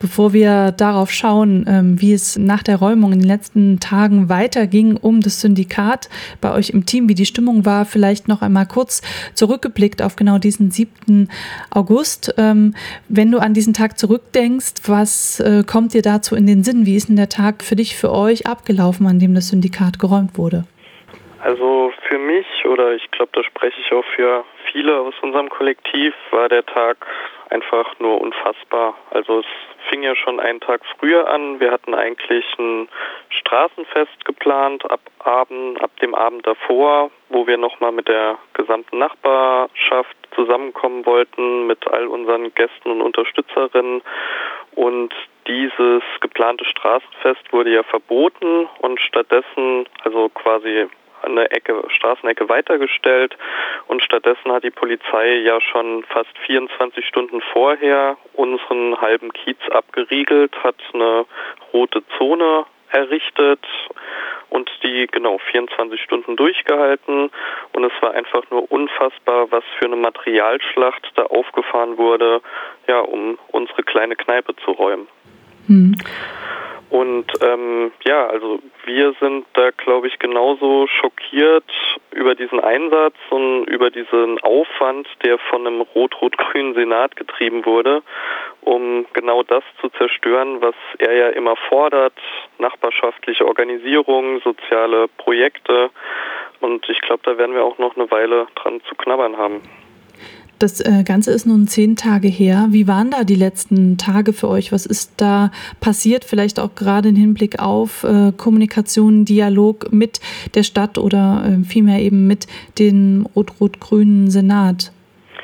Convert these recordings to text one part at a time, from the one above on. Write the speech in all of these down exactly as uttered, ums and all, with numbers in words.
Bevor wir darauf schauen, ähm, wie es nach der Räumung in den letzten Tagen weiterging um das Syndikat bei euch im Team, wie die Stimmung war, vielleicht noch einmal kurz zurückgeblickt auf genau diesen siebten August. Ähm, wenn du an diesen Tag zurückdenkst, was äh, kommt dir dazu in den Sinn? Wie ist denn der Tag für dich, für euch abgelaufen, an dem das Syndikat geräumt wurde? Also für mich, oder ich glaube, da spreche ich auch für viele aus unserem Kollektiv, war der Tag einfach nur unfassbar. Also es fing ja schon einen Tag früher an. Wir hatten eigentlich ein Straßenfest geplant ab Abend, ab dem Abend davor, wo wir nochmal mit der gesamten Nachbarschaft zusammenkommen wollten, mit all unseren Gästen und Unterstützerinnen. Und dieses geplante Straßenfest wurde ja verboten und stattdessen, also quasi eine Ecke, Straßenecke weitergestellt, und stattdessen hat die Polizei ja schon fast vierundzwanzig Stunden vorher unseren halben Kiez abgeriegelt, hat eine rote Zone errichtet und die genau vierundzwanzig Stunden durchgehalten, und es war einfach nur unfassbar, was für eine Materialschlacht da aufgefahren wurde, ja, um unsere kleine Kneipe zu räumen. Hm. Und ähm, ja, also wir sind da, glaube ich, genauso schockiert über diesen Einsatz und über diesen Aufwand, der von einem rot-rot-grünen Senat getrieben wurde, um genau das zu zerstören, was er ja immer fordert: nachbarschaftliche Organisierung, soziale Projekte. Und ich glaube, da werden wir auch noch eine Weile dran zu knabbern haben. Das äh, Ganze ist nun zehn Tage her. Wie waren da die letzten Tage für euch? Was ist da passiert? Vielleicht auch gerade im Hinblick auf äh, Kommunikation, Dialog mit der Stadt oder äh, vielmehr eben mit dem rot-rot-grünen Senat?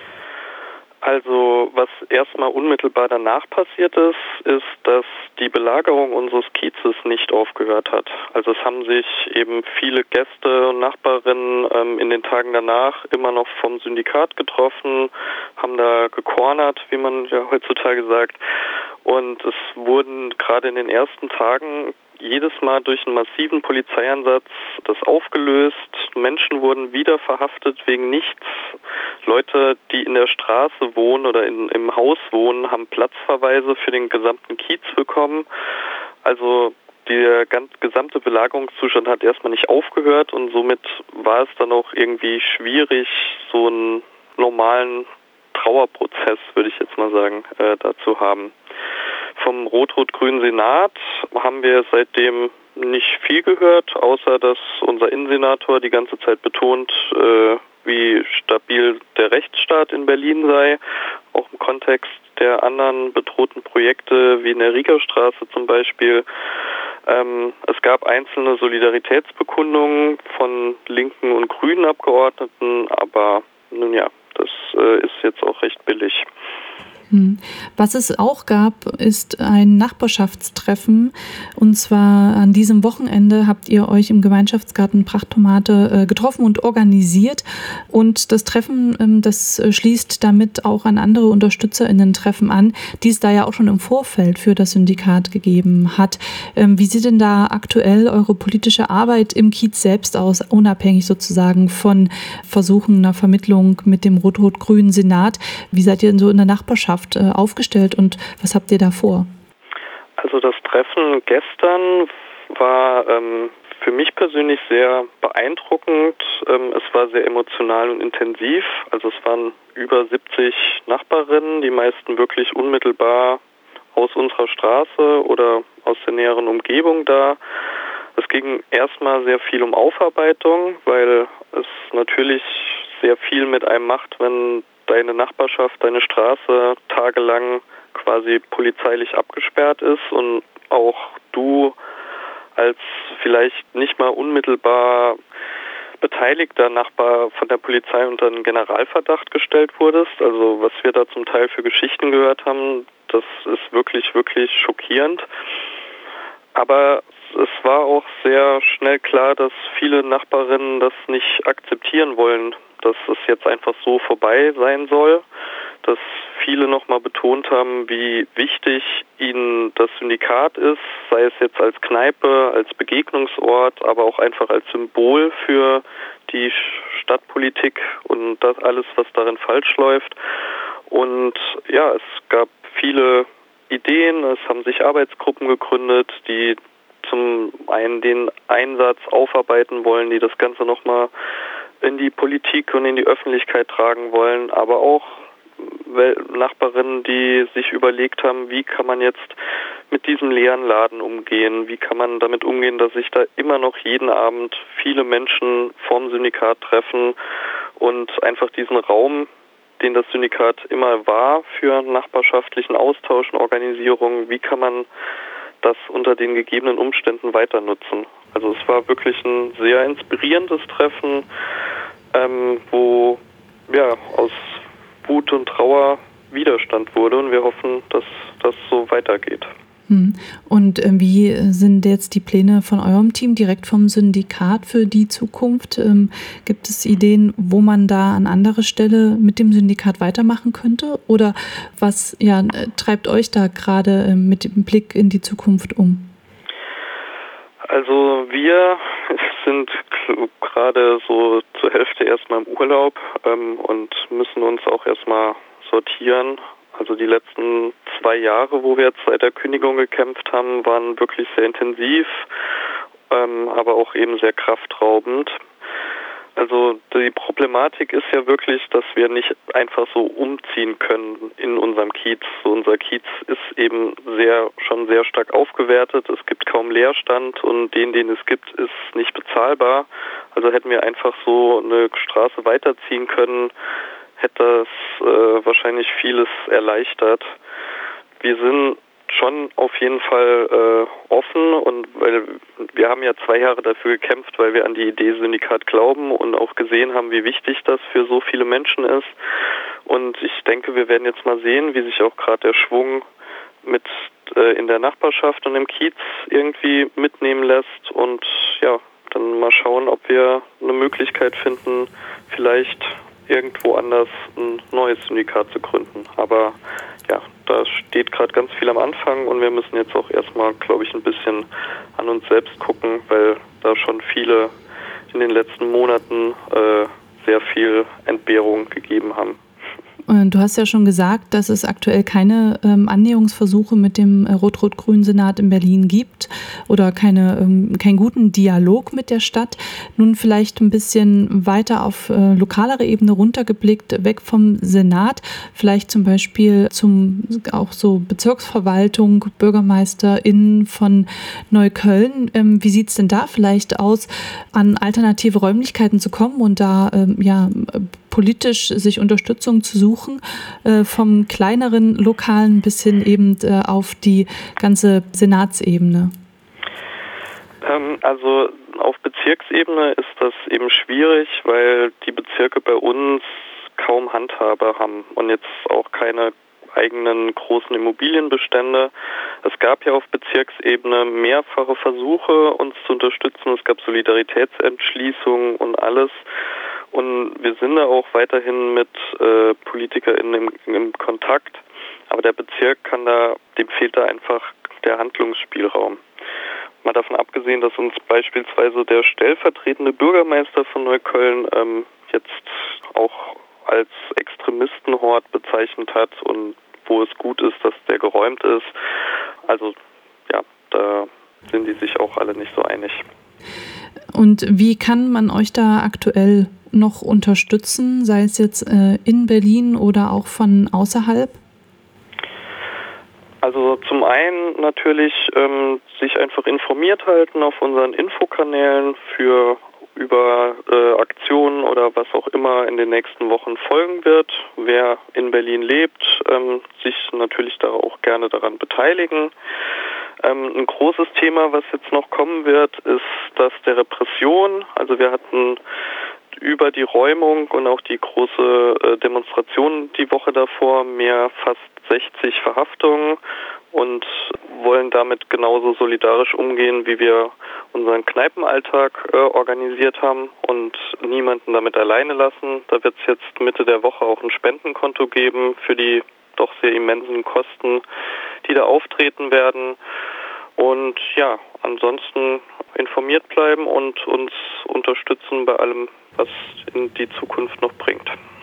Also was erstmal unmittelbar danach passiert ist, ist, dass die Belagerung unseres Kiezes nicht aufgehört hat. Also es haben sich eben viele Gäste und Nachbarinnen ähm, in den Tagen danach immer noch vom Syndikat getroffen, haben da gecornert, wie man ja heutzutage sagt. Und es wurden gerade in den ersten Tagen jedes Mal durch einen massiven Polizeieinsatz das aufgelöst. Menschen wurden wieder verhaftet wegen nichts. Leute, die in der Straße wohnen oder in, im Haus wohnen, haben Platzverweise für den gesamten Kiez bekommen. Also der ganz, gesamte Belagerungszustand hat erstmal nicht aufgehört, und somit war es dann auch irgendwie schwierig, so einen normalen Trauerprozess, würde ich jetzt mal sagen, äh, dazu haben. Vom rot-rot-grünen Senat haben wir seitdem nicht viel gehört, außer dass unser Innensenator die ganze Zeit betont, äh, wie stabil der Rechtsstaat in Berlin sei, auch im Kontext der anderen bedrohten Projekte wie in der Riegerstraße zum Beispiel. Ähm, es gab einzelne Solidaritätsbekundungen von linken und grünen Abgeordneten, aber nun ja, das äh, ist jetzt auch recht billig. Was es auch gab, ist ein Nachbarschaftstreffen, und zwar an diesem Wochenende habt ihr euch im Gemeinschaftsgarten Prachttomate äh, getroffen und organisiert, und das Treffen, ähm, das schließt damit auch an andere UnterstützerInnen-Treffen an, die es da ja auch schon im Vorfeld für das Syndikat gegeben hat. Ähm, wie sieht denn da aktuell eure politische Arbeit im Kiez selbst aus, unabhängig sozusagen von Versuchen einer Vermittlung mit dem rot-rot-grünen Senat? Wie seid ihr denn so in der Nachbarschaft aufgestellt und was habt ihr da vor? Also das Treffen gestern war ähm, für mich persönlich sehr beeindruckend. Ähm, es war sehr emotional und intensiv. Also es waren über siebzig Nachbarinnen, die meisten wirklich unmittelbar aus unserer Straße oder aus der näheren Umgebung da. Es ging erstmal sehr viel um Aufarbeitung, weil es natürlich sehr viel mit einem macht, wenn deine Nachbarschaft, deine Straße tagelang quasi polizeilich abgesperrt ist und auch du als vielleicht nicht mal unmittelbar beteiligter Nachbar von der Polizei unter einen Generalverdacht gestellt wurdest. Also was wir da zum Teil für Geschichten gehört haben, das ist wirklich, wirklich schockierend. Aber es war auch sehr schnell klar, dass viele Nachbarinnen das nicht akzeptieren wollen, dass es jetzt einfach so vorbei sein soll, dass viele nochmal betont haben, wie wichtig ihnen das Syndikat ist, sei es jetzt als Kneipe, als Begegnungsort, aber auch einfach als Symbol für die Stadtpolitik und das alles, was darin falsch läuft. Und ja, es gab viele Ideen, es haben sich Arbeitsgruppen gegründet, die zum einen den Einsatz aufarbeiten wollen, die das Ganze nochmal in die Politik und in die Öffentlichkeit tragen wollen, aber auch Nachbarinnen, die sich überlegt haben, wie kann man jetzt mit diesem leeren Laden umgehen, wie kann man damit umgehen, dass sich da immer noch jeden Abend viele Menschen vorm Syndikat treffen und einfach diesen Raum, den das Syndikat immer war für nachbarschaftlichen Austausch und Organisierung, wie kann man das unter den gegebenen Umständen weiter nutzen. Also es war wirklich ein sehr inspirierendes Treffen, ähm, wo ja aus Wut und Trauer Widerstand wurde und wir hoffen, dass das so weitergeht. Und wie sind jetzt die Pläne von eurem Team direkt vom Syndikat für die Zukunft? Gibt es Ideen, wo man da an anderer Stelle mit dem Syndikat weitermachen könnte? Oder was ja, treibt euch da gerade mit dem Blick in die Zukunft um? Also wir sind gerade so zur Hälfte erstmal im Urlaub ähm, und müssen uns auch erstmal sortieren. Also die letzten zwei Jahre, wo wir jetzt seit der Kündigung gekämpft haben, waren wirklich sehr intensiv, ähm, aber auch eben sehr kraftraubend. Also die Problematik ist ja wirklich, dass wir nicht einfach so umziehen können in unserem Kiez. So, unser Kiez ist eben sehr schon sehr stark aufgewertet. Es gibt kaum Leerstand und den, den es gibt, ist nicht bezahlbar. Also hätten wir einfach so eine Straße weiterziehen können, hätte das äh, wahrscheinlich vieles erleichtert. Wir sind schon auf jeden Fall äh, offen und weil wir haben ja zwei Jahre dafür gekämpft, weil wir an die Idee Syndikat glauben und auch gesehen haben, wie wichtig das für so viele Menschen ist. Und ich denke, wir werden jetzt mal sehen, wie sich auch gerade der Schwung mit äh, in der Nachbarschaft und im Kiez irgendwie mitnehmen lässt und ja, dann mal schauen, ob wir eine Möglichkeit finden, vielleicht irgendwo anders ein neues Syndikat zu gründen. Aber ja, da steht gerade ganz viel am Anfang und wir müssen jetzt auch erstmal, glaube ich, ein bisschen an uns selbst gucken, weil da schon viele in den letzten Monaten äh, sehr viel Entbehrung gegeben haben. Du hast ja schon gesagt, dass es aktuell keine ähm, Annäherungsversuche mit dem äh, Rot-Rot-Grünen Senat in Berlin gibt oder keine, ähm, keinen guten Dialog mit der Stadt. Nun vielleicht ein bisschen weiter auf äh, lokalere Ebene runtergeblickt, weg vom Senat, vielleicht zum Beispiel zum auch so Bezirksverwaltung, BürgermeisterInnen von Neukölln. Ähm, wie sieht es denn da vielleicht aus, an alternative Räumlichkeiten zu kommen und da ähm, ja politisch sich Unterstützung zu suchen, äh, vom kleineren Lokalen bis hin eben äh, auf die ganze Senatsebene? Ähm, also auf Bezirksebene ist das eben schwierig, weil die Bezirke bei uns kaum Handhabe haben und jetzt auch keine eigenen großen Immobilienbestände. Es gab ja auf Bezirksebene mehrfache Versuche, uns zu unterstützen. Es gab Solidaritätsentschließungen und alles. Und wir sind da auch weiterhin mit äh, PolitikerInnen im, im Kontakt. Aber der Bezirk kann da, dem fehlt da einfach der Handlungsspielraum. Mal davon abgesehen, dass uns beispielsweise der stellvertretende Bürgermeister von Neukölln ähm, jetzt auch als Extremistenhort bezeichnet hat und wo es gut ist, dass der geräumt ist. Also ja, da sind die sich auch alle nicht so einig. Und wie kann man euch da aktuell noch unterstützen, sei es jetzt äh, in Berlin oder auch von außerhalb? Also zum einen natürlich ähm, sich einfach informiert halten auf unseren Infokanälen für über äh, Aktionen oder was auch immer in den nächsten Wochen folgen wird. Wer in Berlin lebt, ähm, sich natürlich da auch gerne daran beteiligen. Ähm, ein großes Thema, was jetzt noch kommen wird, ist das der Repression. Also wir hatten über die Räumung und auch die große äh, Demonstration die Woche davor mehr fast sechzig Verhaftungen und wollen damit genauso solidarisch umgehen, wie wir unseren Kneipenalltag äh, organisiert haben und niemanden damit alleine lassen. Da wird es jetzt Mitte der Woche auch ein Spendenkonto geben für die doch sehr immensen Kosten, die da auftreten werden. Und ja, ansonsten informiert bleiben und uns unterstützen bei allem, was in die Zukunft noch bringt.